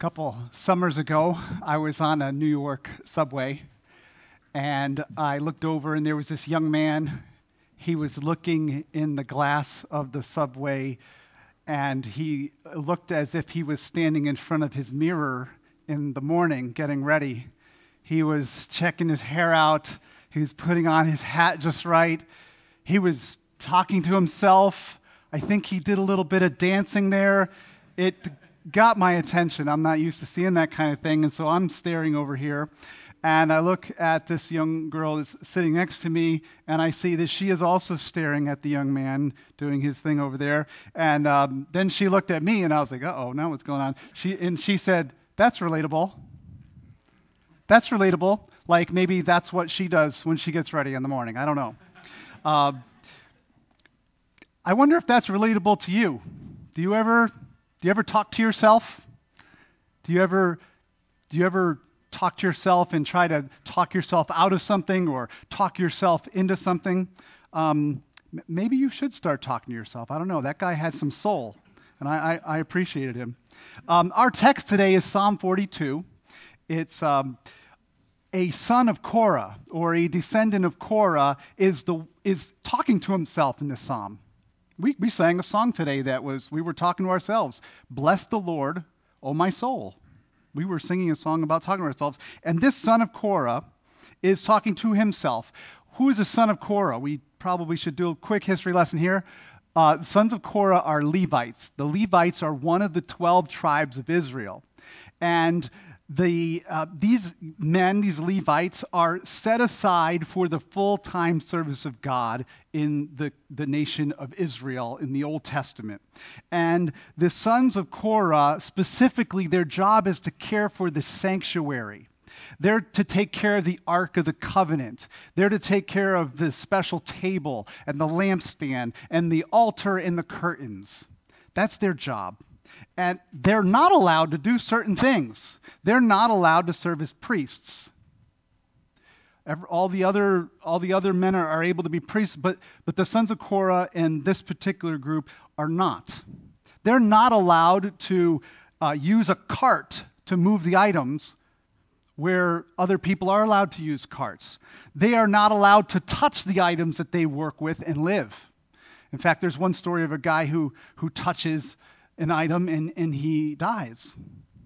Couple summers ago, I was on a New York subway and I looked over and there was this young man. He was looking in the glass of the subway and he looked as if he was standing in front of his mirror in the morning getting ready. He was checking his hair out. He was putting on his hat just right. He was talking to himself. I think he did a little bit of dancing there. It got my attention. I'm not used to seeing that kind of thing, and so I'm staring over here, and I look at this young girl that's sitting next to me, and I see that she is also staring at the young man doing his thing over there, and then she looked at me, and I was like, uh-oh, now what's going on? She said, that's relatable. That's relatable. Like maybe that's what she does when she gets ready in the morning. I don't know. Uh, I wonder if that's relatable to you. Do you ever talk to yourself? Do you ever talk to yourself and try to talk yourself out of something or talk yourself into something? Maybe you should start talking to yourself. I don't know. That guy had some soul, and I appreciated him. Our text today is Psalm 42. It's a son of Korah, or a descendant of Korah, is talking to himself in this psalm. We sang a song today we were talking to ourselves. Bless the Lord, O my soul. We were singing a song about talking to ourselves. And this son of Korah is talking to himself. Who is the son of Korah? We probably should do a quick history lesson here. Sons of Korah are Levites. The Levites are one of the 12 tribes of Israel. And these Levites, are set aside for the full-time service of God in the nation of Israel in the Old Testament. And the sons of Korah, specifically, their job is to care for the sanctuary. They're to take care of the Ark of the Covenant. They're to take care of the special table and the lampstand and the altar and the curtains. That's their job. And they're not allowed to do certain things. They're not allowed to serve as priests. All the other men are able to be priests, but the sons of Korah and this particular group are not. They're not allowed to use a cart to move the items where other people are allowed to use carts. They are not allowed to touch the items that they work with and live. In fact, there's one story of a guy who touches an item and he dies.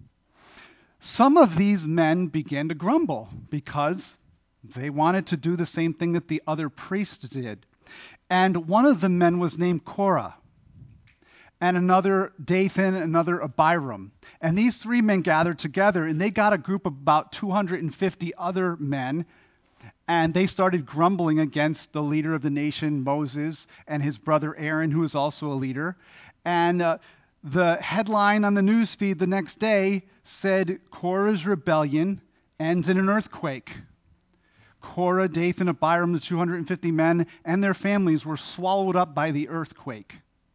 Some of these men began to grumble because they wanted to do the same thing that the other priests did. And one of the men was named Korah, and another Dathan, another Abiram. And these three men gathered together, and they got a group of about 250 other men, and they started grumbling against the leader of the nation, Moses, and his brother Aaron, who is also a leader. And the headline on the news feed the next day said, Korah's rebellion ends in an earthquake. Korah, Dathan, Abiram, the 250 men, and their families were swallowed up by the earthquake.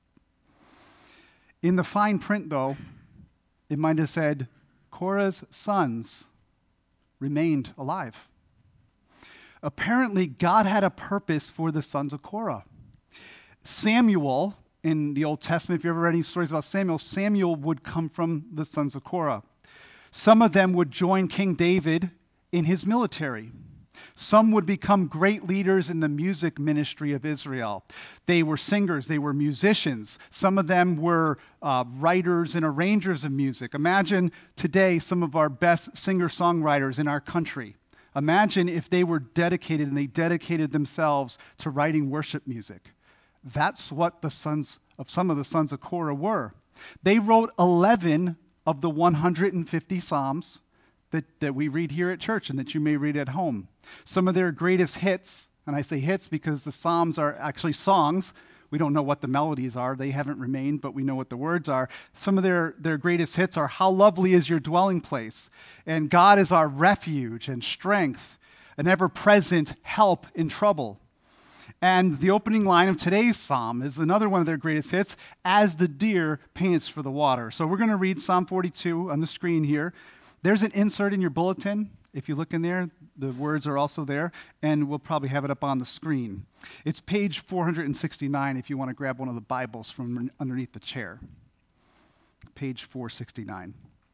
In the fine print, though, it might have said, Korah's sons remained alive. Apparently, God had a purpose for the sons of Korah. Samuel, in the Old Testament, if you ever read any stories about Samuel would come from the sons of Korah. Some of them would join King David in his military. Some would become great leaders in the music ministry of Israel. They were singers, they were musicians. Some of them were writers and arrangers of music. Imagine today some of our best singer-songwriters in our country. Imagine if they were dedicated and they dedicated themselves to writing worship music. That's what some of the sons of Korah were. They wrote 11 of the 150 Psalms that we read here at church and that you may read at home. Some of their greatest hits, and I say hits because the Psalms are actually songs. We don't know what the melodies are. They haven't remained, but we know what the words are. Some of their greatest hits are, How Lovely Is Your Dwelling Place, and God is Our Refuge and Strength, an ever-present help in trouble. And the opening line of today's psalm is another one of their greatest hits, As the Deer Pants for the Water. So we're going to read Psalm 42 on the screen here. There's an insert in your bulletin. If you look in there, the words are also there, and we'll probably have it up on the screen. It's page 469 if you want to grab one of the Bibles from underneath the chair. Page 469.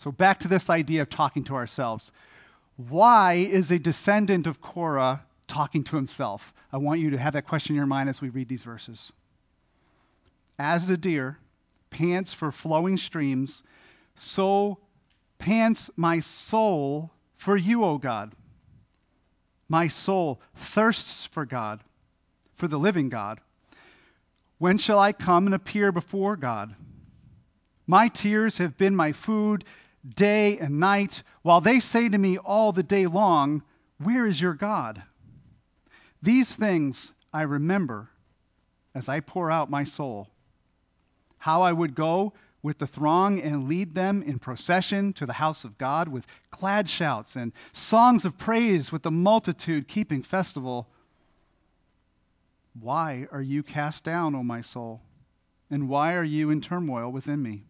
So back to this idea of talking to ourselves. Why is a descendant of Korah talking to himself? I want you to have that question in your mind as we read these verses. As the deer pants for flowing streams, so pants my soul for you, O God. My soul thirsts for God, for the living God. When shall I come and appear before God? My tears have been my food day and night, while they say to me all the day long, where is your God? These things I remember as I pour out my soul. How I would go with the throng and lead them in procession to the house of God with glad shouts and songs of praise with the multitude keeping festival. Why are you cast down, O my soul? And why are you in turmoil within me?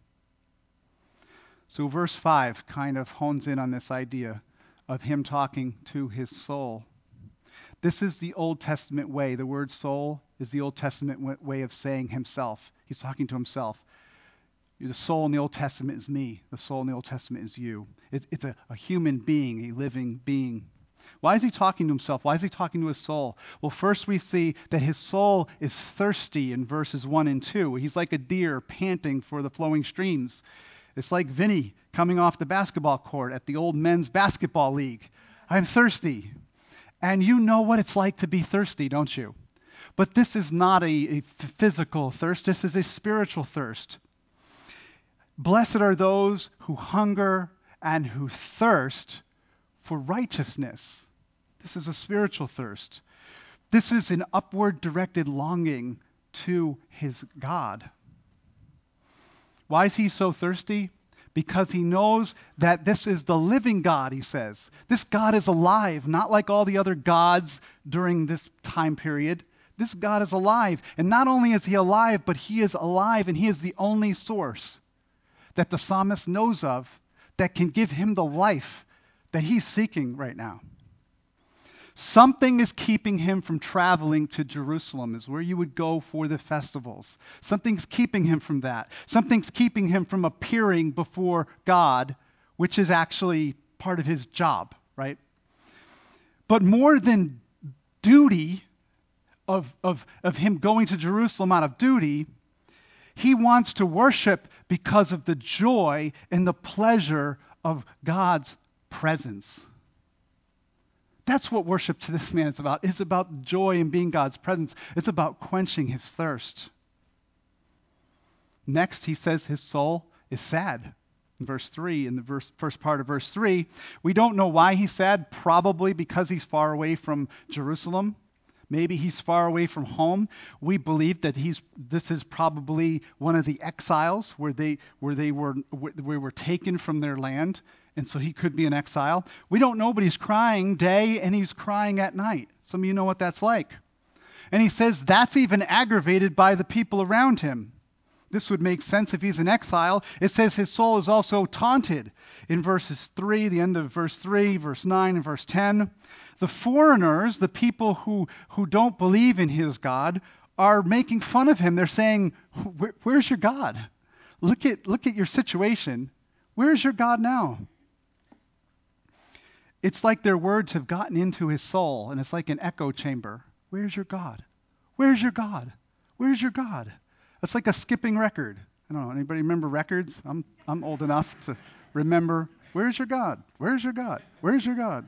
So verse 5 kind of hones in on this idea of him talking to his soul. This is the Old Testament way. The word soul is the Old Testament way of saying himself. He's talking to himself. The soul in the Old Testament is me. The soul in the Old Testament is you. It's a human being, a living being. Why is he talking to himself? Why is he talking to his soul? Well, first we see that his soul is thirsty in verses 1 and 2. He's like a deer panting for the flowing streams. It's like Vinny coming off the basketball court at the old men's basketball league. I'm thirsty. And you know what it's like to be thirsty, don't you? But this is not a physical thirst. This is a spiritual thirst. Blessed are those who hunger and who thirst for righteousness. This is a spiritual thirst. This is an upward directed longing to his God. Why is he so thirsty? Because he knows that this is the living God, he says. This God is alive, not like all the other gods during this time period. This God is alive. And not only is he alive, but he is alive and he is the only source that the psalmist knows of that can give him the life that he's seeking right now. Something is keeping him from traveling to Jerusalem, is where you would go for the festivals. Something's keeping him from that. Something's keeping him from appearing before God, which is actually part of his job, right? But more than duty of him going to Jerusalem out of duty, he wants to worship because of the joy and the pleasure of God's presence. That's what worship to this man is about. It's about joy and being God's presence. It's about quenching his thirst. Next, he says his soul is sad. In verse 3, in the first part of verse 3, we don't know why he's sad, probably because he's far away from Jerusalem. Maybe he's far away from home. We believe that this is probably one of the exiles where they were taken from their land. And so he could be in exile. We don't know, but he's crying day and he's crying at night. Some of you know what that's like. And he says that's even aggravated by the people around him. This would make sense if he's in exile. It says his soul is also taunted in verses 3, the end of verse 3, verse 9, and verse 10. The foreigners, the people who don't believe in his God, are making fun of him. They're saying, where's your God? Look at your situation. Where's your God now? It's like their words have gotten into his soul, and it's like an echo chamber. Where's your God? Where's your God? Where's your God? It's like a skipping record. I don't know, anybody remember records? I'm old enough to remember, where's your God? Where's your God? Where's your God?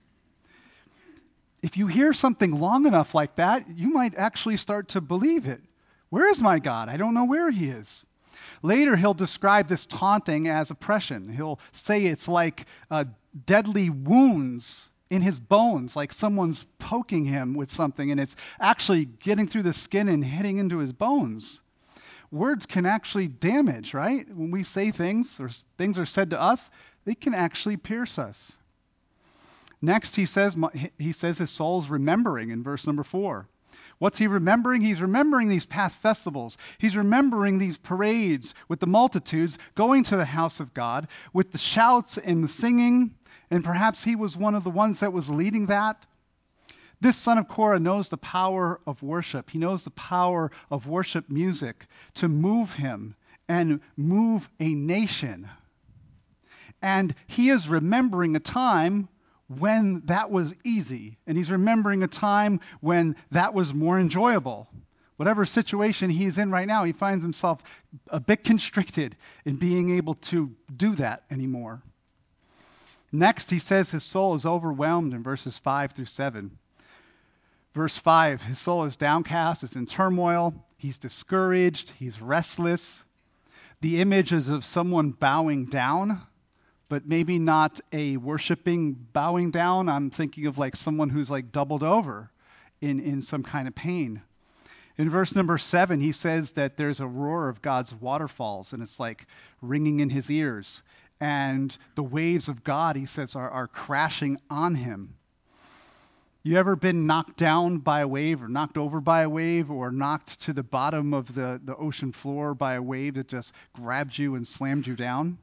If you hear something long enough like that, you might actually start to believe it. Where is my God? I don't know where he is. Later, he'll describe this taunting as oppression. He'll say it's like deadly wounds in his bones, like someone's poking him with something, and it's actually getting through the skin and hitting into his bones. Words can actually damage, right? When we say things or things are said to us, they can actually pierce us. Next, he says his soul's remembering in verse number 4. What's he remembering? He's remembering these past festivals. He's remembering these parades with the multitudes going to the house of God with the shouts and the singing, and perhaps he was one of the ones that was leading that. This son of Korah knows the power of worship. He knows the power of worship music to move him and move a nation. And he is remembering a time when that was easy, and he's remembering a time when that was more enjoyable. Whatever situation he's in right now, he finds himself a bit constricted in being able to do that anymore. Next, he says his soul is overwhelmed in verses 5 through 7. Verse 5, his soul is downcast, it's in turmoil, he's discouraged, he's restless. The image is of someone bowing down, but maybe not a worshiping bowing down. I'm thinking of like someone who's like doubled over in some kind of pain. In verse number 7, he says that there's a roar of God's waterfalls, and it's like ringing in his ears. And the waves of God, he says, are crashing on him. You ever been knocked down by a wave or knocked over by a wave or knocked to the bottom of the ocean floor by a wave that just grabbed you and slammed you down?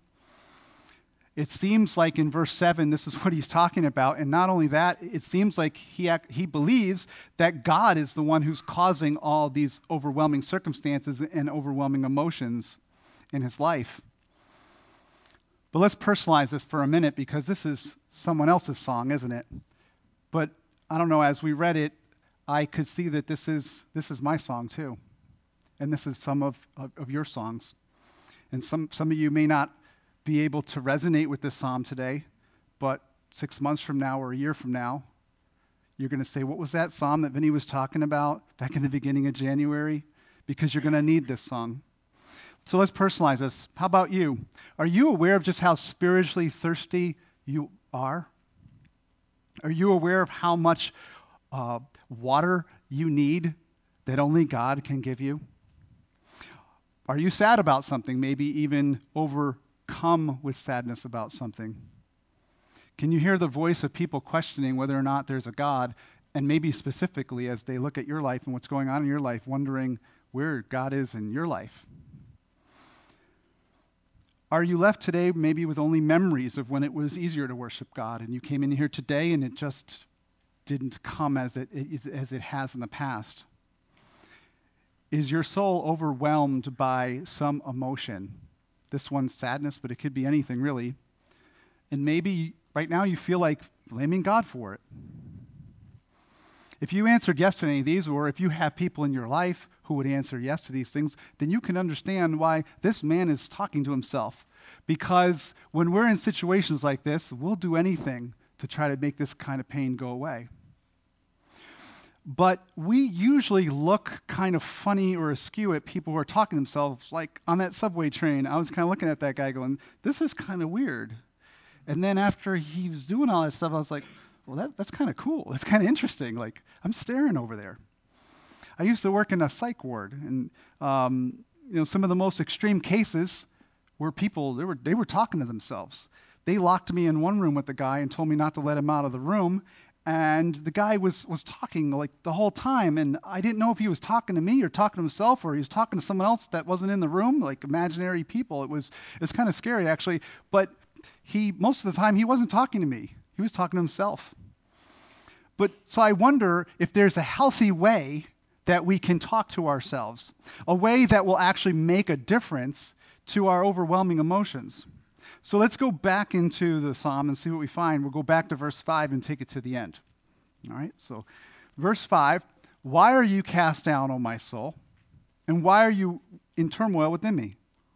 It seems like in verse 7, this is what he's talking about. And not only that, it seems like he believes that God is the one who's causing all these overwhelming circumstances and overwhelming emotions in his life. But let's personalize this for a minute, because this is someone else's song, isn't it? But I don't know, as we read it, I could see that this is my song too. And this is some of your songs. And some of you may not be able to resonate with this psalm today, but 6 months from now or a year from now, you're going to say, what was that psalm that Vinny was talking about back in the beginning of January? Because you're going to need this song. So let's personalize this. How about you? Are you aware of just how spiritually thirsty you are? Are you aware of how much water you need that only God can give you? Are you sad about something, maybe even overcome with sadness about something? Can you hear the voice of people questioning whether or not there's a God, and maybe specifically as they look at your life and what's going on in your life, wondering where God is in your life? Are you left today maybe with only memories of when it was easier to worship God, and you came in here today and it just didn't come as it has in the past? Is your soul overwhelmed by some emotion? This one's sadness, but it could be anything really. And maybe right now you feel like blaming God for it. If you answered yes to any of these, or if you have people in your life who would answer yes to these things, then you can understand why this man is talking to himself. Because when we're in situations like this, we'll do anything to try to make this kind of pain go away. But we usually look kind of funny or askew at people who are talking to themselves. Like on that subway train, I was kind of looking at that guy going, this is kind of weird. And then after he was doing all that stuff, I was like, well, that's kind of cool. That's kind of interesting. Like, I'm staring over there. I used to work in a psych ward, and some of the most extreme cases were people, they were talking to themselves. They locked me in one room with the guy and told me not to let him out of the room. And the guy was talking like the whole time, and I didn't know if he was talking to me or talking to himself, or he was talking to someone else that wasn't in the room, like imaginary people. It was kind of scary, actually. But most of the time, he wasn't talking to me. He was talking to himself. But so I wonder if there's a healthy way that we can talk to ourselves, a way that will actually make a difference to our overwhelming emotions. So let's go back into the psalm and see what we find. We'll go back to verse 5 and take it to the end. All right, so verse 5, why are you cast down, O my soul? And why are you in turmoil within me?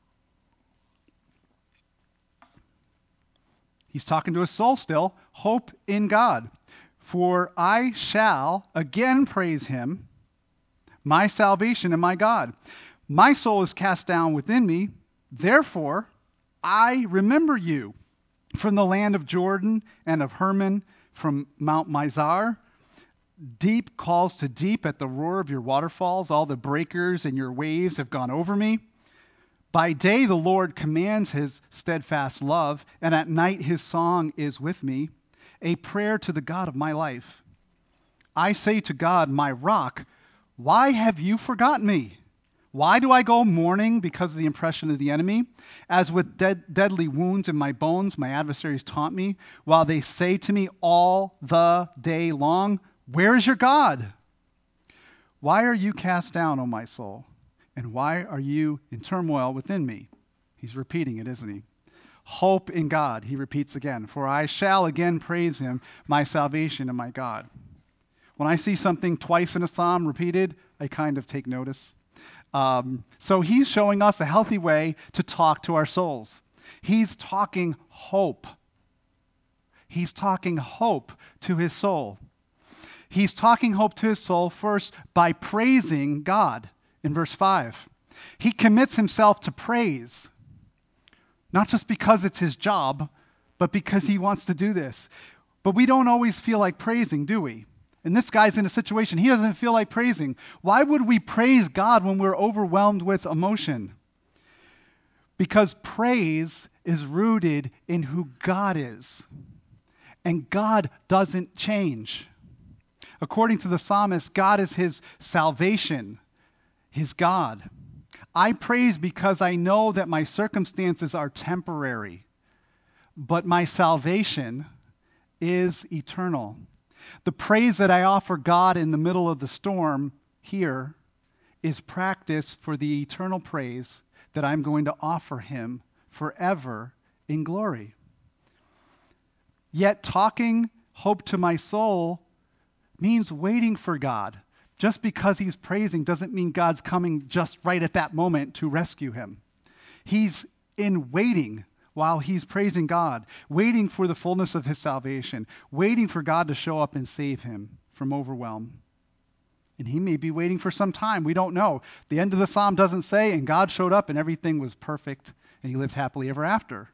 He's talking to his soul still. Hope in God. For I shall again praise him, my salvation and my God. My soul is cast down within me. Therefore, I remember you from the land of Jordan and of Hermon, from Mount Mizar. Deep calls to deep at the roar of your waterfalls. All the breakers and your waves have gone over me. By day the Lord commands his steadfast love, and at night his song is with me, a prayer to the God of my life. I say to God, my rock, why have you forgotten me? Why do I go mourning because of the oppression of the enemy? As with deadly wounds in my bones, my adversaries taunt me, while they say to me all the day long, where is your God? Why are you cast down, O my soul? And why are you in turmoil within me? He's repeating it, isn't he? Hope in God, he repeats again. For I shall again praise him, my salvation and my God. When I see something twice in a psalm repeated, I kind of take notice. So he's showing us a healthy way to talk to our souls. He's talking hope. He's talking hope to his soul. He's talking hope to his soul first by praising God in verse 5. He commits himself to praise, not just because it's his job, but because he wants to do this. But we don't always feel like praising, do we? And this guy's in a situation, he doesn't feel like praising. Why would we praise God when we're overwhelmed with emotion? Because praise is rooted in who God is. And God doesn't change. According to the psalmist, God is his salvation, his God. I praise because I know that my circumstances are temporary, but my salvation is eternal. The praise that I offer God in the middle of the storm here is practice for the eternal praise that I'm going to offer him forever in glory. Yet talking hope to my soul means waiting for God. Just because he's praising doesn't mean God's coming just right at that moment to rescue him. He's in waiting while he's praising God, waiting for the fullness of his salvation, waiting for God to show up and save him from overwhelm. And he may be waiting for some time. We don't know. The end of the psalm doesn't say, and God showed up and everything was perfect and he lived happily ever after.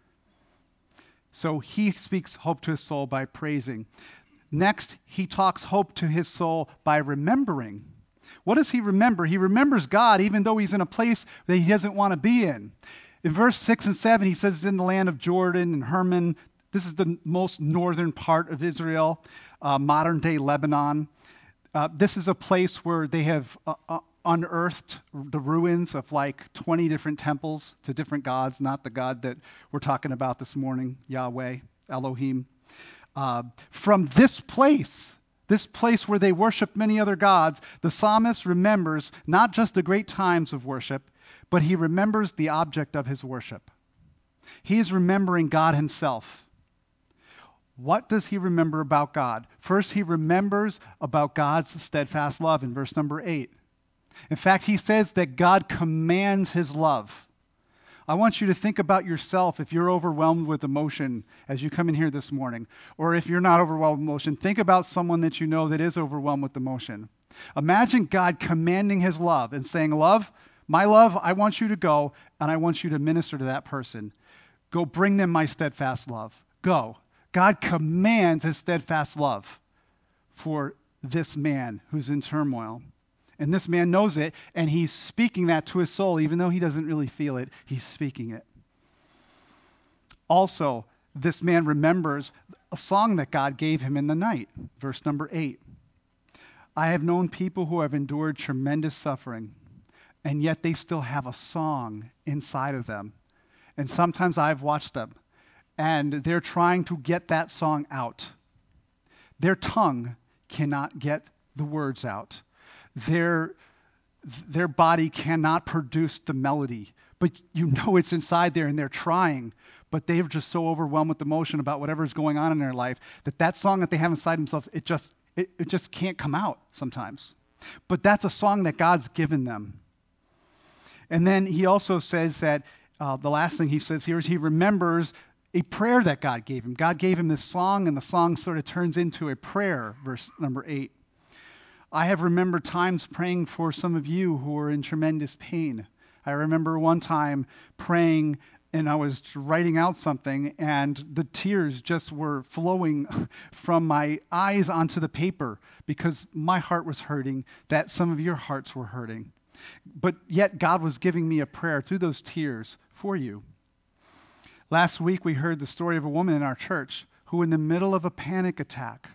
So he speaks hope to his soul by praising. Next, he talks hope to his soul by remembering. What does he remember? He remembers God even though he's in a place that he doesn't want to be in. In verse 6 and 7, he says, in the land of Jordan and Hermon. This is the most northern part of Israel, modern-day Lebanon. This is a place where they have unearthed the ruins of like 20 different temples to different gods, not the God that we're talking about this morning, Yahweh, Elohim. From this place where they worship many other gods, the psalmist remembers not just the great times of worship, but he remembers the object of his worship. He is remembering God himself. What does he remember about God? First, he remembers about God's steadfast love in verse number 8. In fact, he says that God commands his love. I want you to think about yourself if you're overwhelmed with emotion as you come in here this morning. Or if you're not overwhelmed with emotion, think about someone that you know that is overwhelmed with emotion. Imagine God commanding his love and saying, love, my love, I want you to go and I want you to minister to that person. Go bring them my steadfast love. Go. God commands his steadfast love for this man who's in turmoil. And this man knows it, and he's speaking that to his soul, even though he doesn't really feel it, he's speaking it. Also, this man remembers a song that God gave him in the night, verse number 8. I have known people who have endured tremendous suffering, and yet they still have a song inside of them. And sometimes I've watched them, and they're trying to get that song out. Their tongue cannot get the words out. Their body cannot produce the melody, but you know it's inside there and they're trying, but they're just so overwhelmed with emotion about whatever's going on in their life that song that they have inside themselves, it just can't come out sometimes. But that's a song that God's given them. And then he also says that the last thing he says here is he remembers a prayer that God gave him. God gave him this song, and the song sort of turns into a prayer, verse number 8. I have remembered times praying for some of you who are in tremendous pain. I remember one time praying, and I was writing out something, and the tears just were flowing from my eyes onto the paper because my heart was hurting, that some of your hearts were hurting. But yet God was giving me a prayer through those tears for you. Last week we heard the story of a woman in our church who in the middle of a panic attack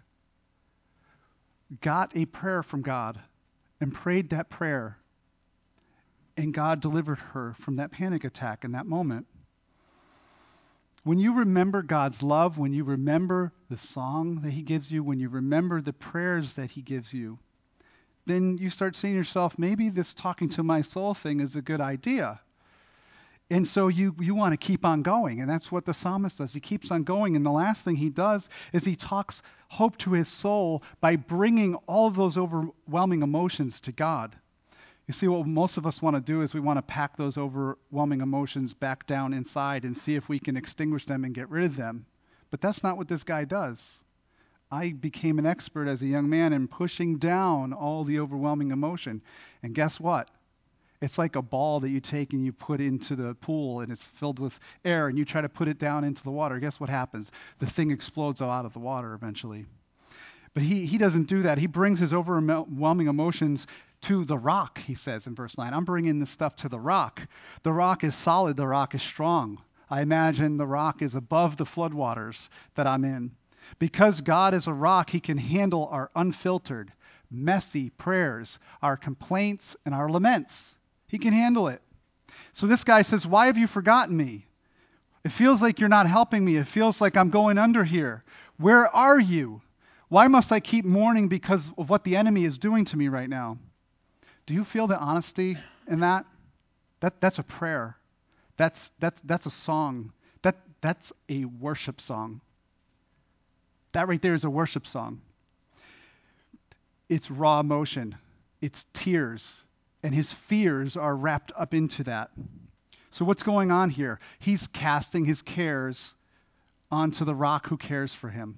got a prayer from God and prayed that prayer, and God delivered her from that panic attack in that moment. When you remember God's love, when you remember the song that he gives you, when you remember the prayers that he gives you, then you start saying to yourself, maybe this talking to my soul thing is a good idea. And so you want to keep on going. And that's what the psalmist does. He keeps on going. And the last thing he does is he talks hope to his soul by bringing all of those overwhelming emotions to God. You see, what most of us want to do is we want to pack those overwhelming emotions back down inside and see if we can extinguish them and get rid of them. But that's not what this guy does. I became an expert as a young man in pushing down all the overwhelming emotion. And guess what? It's like a ball that you take and you put into the pool and it's filled with air and you try to put it down into the water. Guess what happens? The thing explodes out of the water eventually. But he doesn't do that. He brings his overwhelming emotions to the rock, he says in verse 9. I'm bringing this stuff to the rock. The rock is solid. The rock is strong. I imagine the rock is above the floodwaters that I'm in. Because God is a rock, he can handle our unfiltered, messy prayers, our complaints, and our laments. He can handle it. So this guy says, why have you forgotten me? It feels like you're not helping me. It feels like I'm going under here. Where are you? Why must I keep mourning because of what the enemy is doing to me right now? Do you feel the honesty in that? That's a prayer. That's a song. That's a worship song. That right there is a worship song. It's raw emotion. It's tears. And his fears are wrapped up into that. So what's going on here? He's casting his cares onto the rock who cares for him.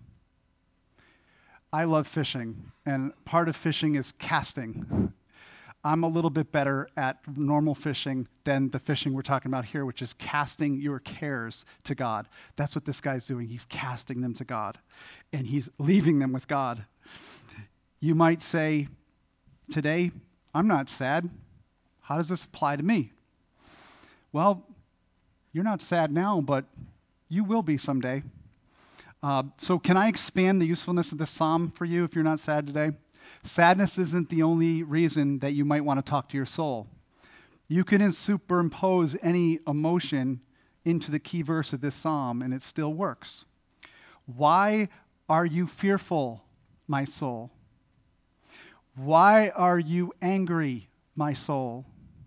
I love fishing, and part of fishing is casting. I'm a little bit better at normal fishing than the fishing we're talking about here, which is casting your cares to God. That's what this guy's doing. He's casting them to God, and he's leaving them with God. You might say, today, I'm not sad. How does this apply to me? Well, you're not sad now, but you will be someday. So can I expand the usefulness of this psalm for you if you're not sad today? Sadness isn't the only reason that you might want to talk to your soul. You can superimpose any emotion into the key verse of this psalm, and it still works. Why are you fearful, my soul? Why are you angry, my soul?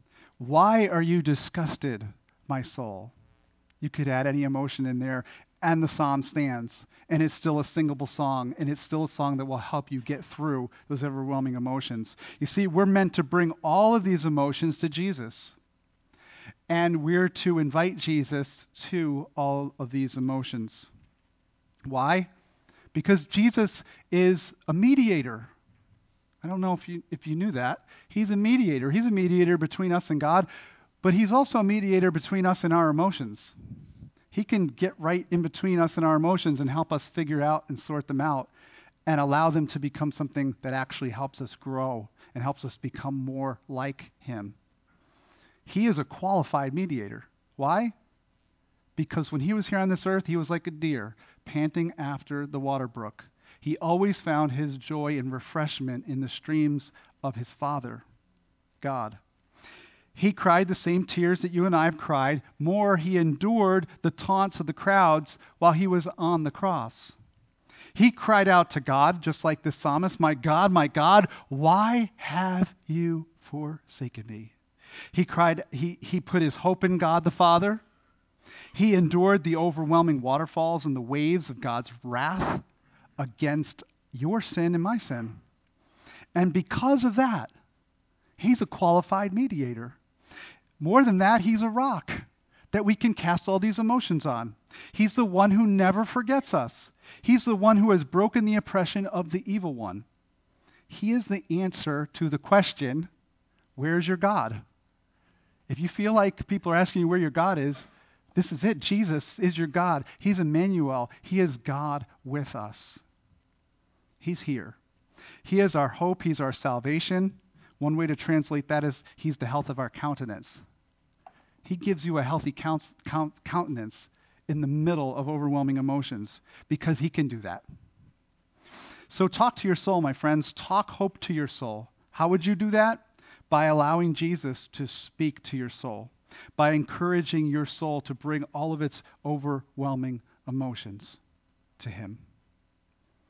Why are you disgusted, my soul? You could add any emotion in there, and the psalm stands, and it's still a singable song, and it's still a song that will help you get through those overwhelming emotions. You see, we're meant to bring all of these emotions to Jesus, and we're to invite Jesus to all of these emotions. Why? Because Jesus is a mediator. I don't know if you knew that. He's a mediator. He's a mediator between us and God, but he's also a mediator between us and our emotions. He can get right in between us and our emotions and help us figure out and sort them out and allow them to become something that actually helps us grow and helps us become more like him. He is a qualified mediator. Why? Because when he was here on this earth, he was like a deer panting after the water brook. He always found his joy and refreshment in the streams of his Father, God. He cried the same tears that you and I have cried. More, he endured the taunts of the crowds while he was on the cross. He cried out to God, just like this psalmist, my God, why have you forsaken me? He cried, he put his hope in God the Father. He endured the overwhelming waterfalls and the waves of God's wrath against your sin and my sin. And because of that, he's a qualified mediator. More than that, he's a rock that we can cast all these emotions on. He's the one who never forgets us. He's the one who has broken the oppression of the evil one. He is the answer to the question, where's your God? If you feel like people are asking you where your God is, this is it. Jesus is your God. He's Emmanuel. He is God with us. He's here. He is our hope. He's our salvation. One way to translate that is he's the health of our countenance. He gives you a healthy countenance in the middle of overwhelming emotions because he can do that. So talk to your soul, my friends. Talk hope to your soul. How would you do that? By allowing Jesus to speak to your soul, by encouraging your soul to bring all of its overwhelming emotions to him.